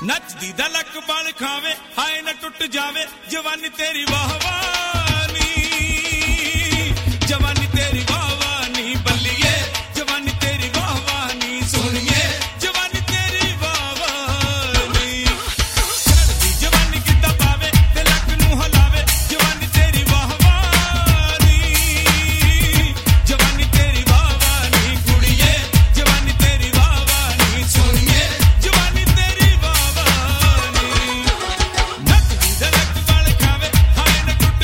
ਨੱਚਦੀ ਦਾ ਲੱਕ ਬਲ ਖਾਵੇ ਹਾਏ ਨਾ ਟੁੱਟ ਜਾਵੇ ਜਵਾਨੀ ਤੇਰੀ ਵਾਹ ਵਾਹ ਨੀ ਜਵਾਨੀ ਤੇਰੀ ਵਾਹ ਵਾਹ ਨੀ ਬੱਲੀਏ ਜਵਾਨੀ ਤੇਰੀ ਵਾਹ ਵਾਹ ਨੀ ਸੋਹਣੀਏ ਜਵਾਨੀ ਤੇਰੀ ਵਾਹ ਵਾਹ ਨੀ ਛੱਡਦੀ ਜਵਾਨੀ ਕਿੱਦਾਂ ਪਾਵੇ ਤੇ ਲੱਕ ਨੂੰ ਹਲਾਵੇ ਜਵਾਨੀ ਤੇਰੀ ਵਾਹ ਵਾਹ ਨੀ ਜਵਾਨੀ ਤੇਰੀ ਵਾਹ ਵਾਹ ਨੀ ਕੁੜੀਏ ਜਵਾਨੀ ਤੇਰੀ ਵਾਹ ਵਾਹ ਨੀ ਸੋਹਣੀਏ ਜਵਾਨੀ ਤੇਰੀ ਵਾਹ ਵਾਹ ਨੀ ਨੱਚਦੀ ਦਾ ਲੱਕ ਬਲ ਖਾਵੇ ਹਾਏ ਨਾ ਟੁੱਟ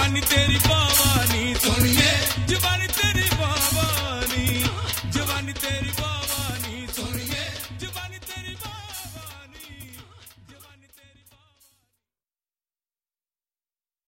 ਜਵਾਨੀ ਤੇਰੀ ਬਾਵਾ ਨੀ ਸੋਹਣੀਏ ਜਵਾਨੀ